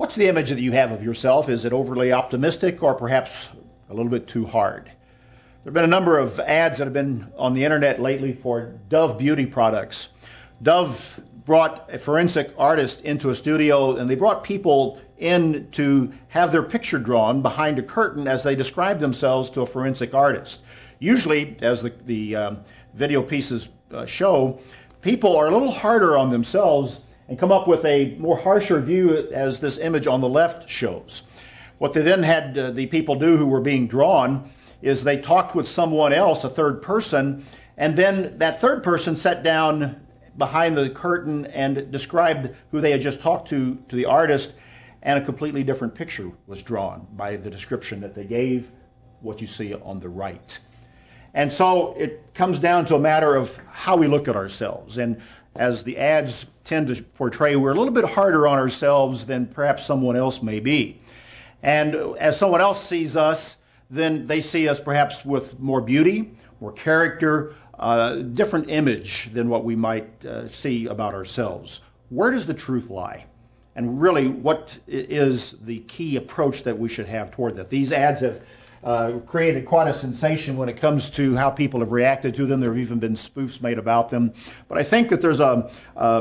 What's the image that you have of yourself? Is it overly optimistic or perhaps a little bit too hard? There have been a number of ads that have been on the internet lately for Dove beauty products. Dove brought a forensic artist into a studio, and they brought people in to have their picture drawn behind a curtain as they described themselves to a forensic artist. Usually, as the video pieces show, people are a little harder on themselves and come up with a more harsher view, as this image on the left shows. What they then had the people do who were being drawn is they talked with someone else, a third person, and then that third person sat down behind the curtain and described who they had just talked to the artist, and a completely different picture was drawn by the description that they gave, what you see on the right. And so it comes down to a matter of how we look at ourselves. And as the ads tend to portray, we're a little bit harder on ourselves than perhaps someone else may be. And as someone else sees us, then they see us perhaps with more beauty, more character, different image than what we might see about ourselves. Where does the truth lie? And really, what is the key approach that we should have toward that? These ads have created quite a sensation when it comes to how people have reacted to them. There have even been spoofs made about them. But I think that there's an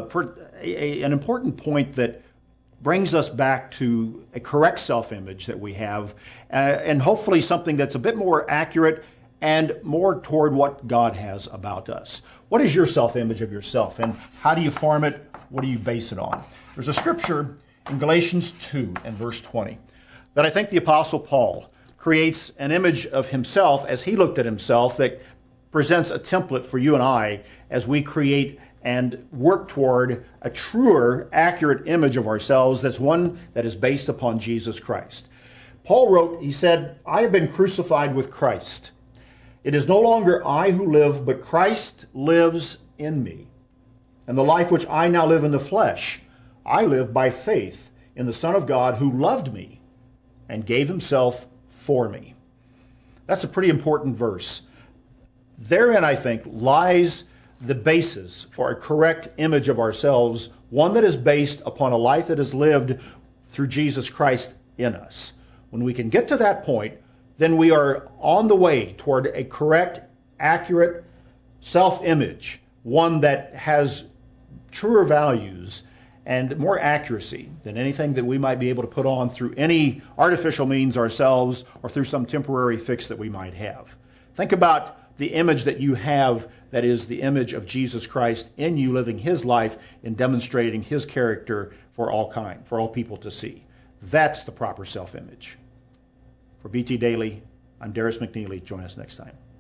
important point that brings us back to a correct self-image that we have, and hopefully something that's a bit more accurate and more toward what God has about us. What is your self-image of yourself, and how do you form it? What do you base it on? There's a scripture in Galatians 2 and verse 20 that I think the Apostle Paul creates an image of himself as he looked at himself that presents a template for you and I as we create and work toward a truer, accurate image of ourselves that's one that is based upon Jesus Christ. Paul wrote, he said, "I have been crucified with Christ. It is no longer I who live, but Christ lives in me. And the life which I now live in the flesh, I live by faith in the Son of God who loved me and gave himself for me." That's a pretty important verse. Therein, I think, lies the basis for a correct image of ourselves, one that is based upon a life that is lived through Jesus Christ in us. When we can get to that point, then we are on the way toward a correct, accurate self-image, one that has truer values and more accuracy than anything that we might be able to put on through any artificial means ourselves or through some temporary fix that we might have. Think about the image that you have that is the image of Jesus Christ in you, living his life and demonstrating his character for all people to see. That's the proper self-image. For BT Daily, I'm Darius McNeely. Join us next time.